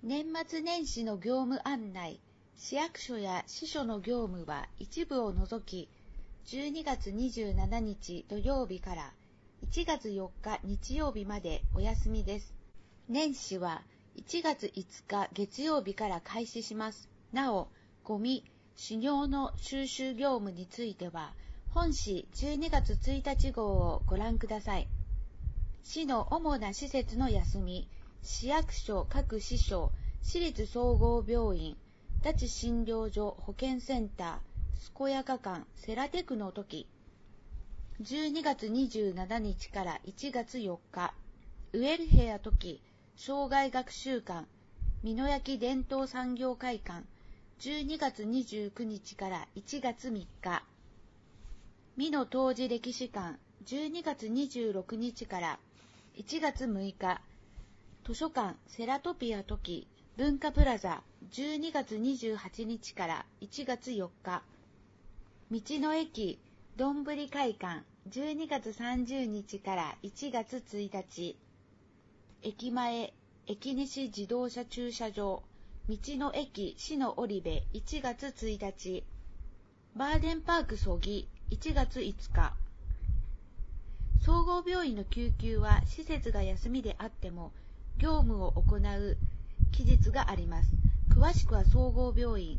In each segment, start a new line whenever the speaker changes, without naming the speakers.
年末年始の業務案内、市役所や支所の業務は一部を除き、12月27日土曜日から1月4日日曜日までお休みです。年始は1月5日月曜日から開始します。なお、ゴミ、種尿の収集業務については、本市12月1日号をご覧ください。市の主な施設の休み、市役所各支所、市立総合病院、立ち診療所保健センター、健やか館、セラテクの時、12月27日から1月4日、ウェルヘア時、障害学習館、美濃焼伝統産業会館、12月29日から1月3日、美濃当時歴史館、12月26日から1月6日、図書館セラトピア時、文化プラザ、12月28日から1月4日、道の駅どんぶり会館、12月30日から1月1日、駅前駅西自動車駐車場、道の駅市の織部1月1日、バーデンパーク曽木1月5日。総合病院の救急は施設が休みであっても業務を行う期日があります。詳しくは総合病院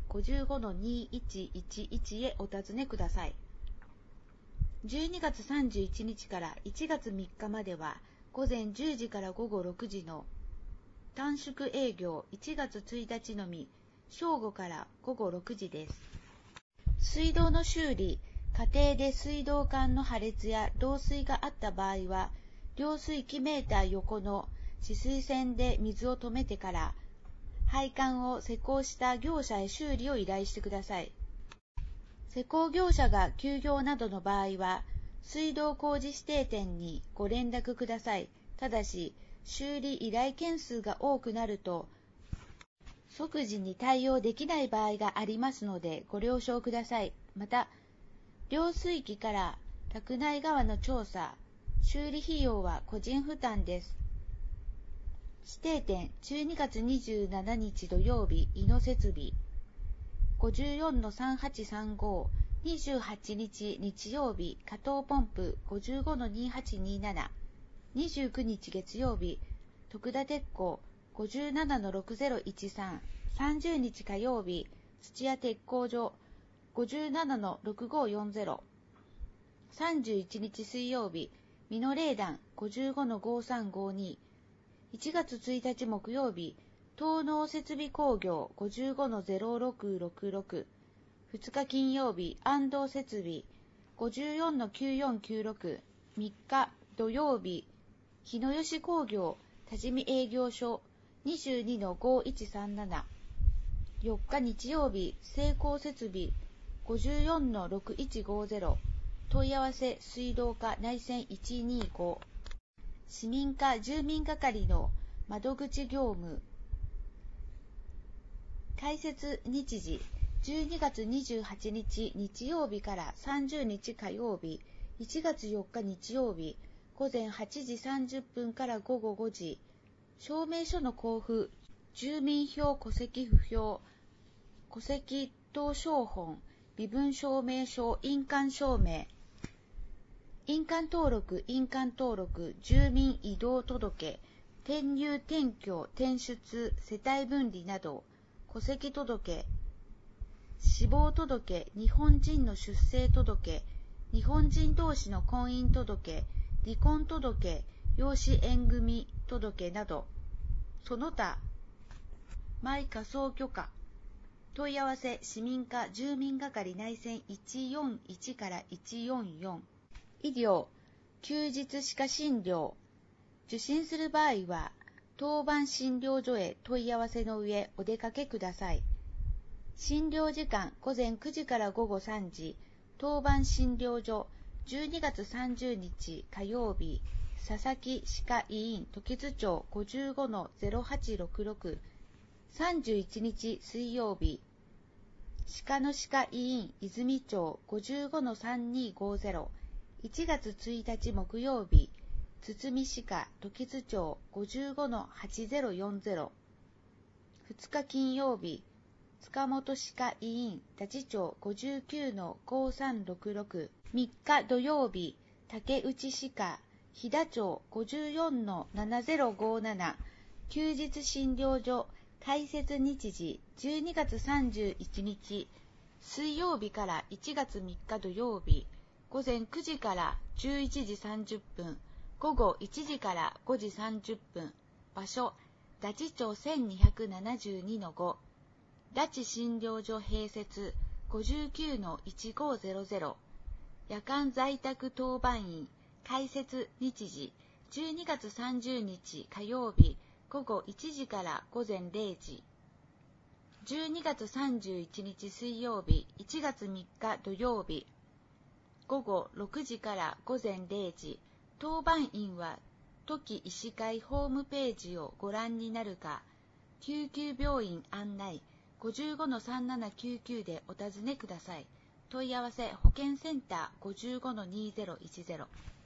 55-2111 へお尋ねください。12月31日から1月3日までは午前10時から午後6時の短縮営業、1月1日のみ正午から午後6時です。水道の修理、家庭で水道管の破裂や漏水があった場合は、量水器メーター横の止水栓で水を止めてから、配管を施工した業者へ修理を依頼してください。施工業者が休業などの場合は、水道工事指定店にご連絡ください。ただし、修理依頼件数が多くなると、即時に対応できない場合がありますので、ご了承ください。また、量水器から宅内側の調査、修理費用は個人負担です。指定店12月27日土曜日、井野設備 54-3835、28日日曜日、加藤ポンプ 55-2827、29日月曜日、徳田鉄工 57-6013、30日火曜日、土屋鉄工所 57-6540、31日水曜日、美濃霊団 55-5352、1月1日木曜日、東農設備工業 55-0666、2日金曜日、安藤設備 54-9496、3日土曜日、日野吉工業多治見営業所 22-5137、4日日曜日、成功設備 54-6150、問い合わせ水道課内線125、市民課住民係の窓口業務。開設日時、12月28日日曜日から30日火曜日、1月4日日曜日、午前8時30分から午後5時、証明書の交付、住民票戸籍不評、戸籍謄商本、身分証明書、印鑑証明、印鑑登録、住民移動届、転入転居、転出、世帯分離など、戸籍届、死亡届、日本人の出生届、日本人同士の婚姻届、離婚届、養子縁組届など、その他、マイ仮想許可、問い合わせ市民課住民係内線141から144、医療、休日歯科診療、受診する場合は、当番診療所へ問い合わせの上お出かけください。診療時間午前9時から午後3時、当番診療所12月30日火曜日、佐々木歯科医院時津町 55-0866、31日水曜日、歯科の歯科医院泉町 55-3250、1月1日木曜日、堤歯科時津町 55-8040、 2日金曜日、塚本歯科医院多治町 59-5366、3日土曜日、竹内歯科飛騨町 54-7057、休日診療所開設日時12月31日水曜日から1月3日土曜日、午前9時から11時30分、午後1時から5時30分、場所、多治町 1272-5、多治診療所併設 59-1500、夜間在宅当番員開設日時12月30日火曜日午後1時から午前0時、12月31日水曜日1月3日土曜日午後6時から午前0時、当番員は都議医師会ホームページをご覧になるか、救急病院案内 55-3799 でお尋ねください。問い合わせ保健センター 55-2010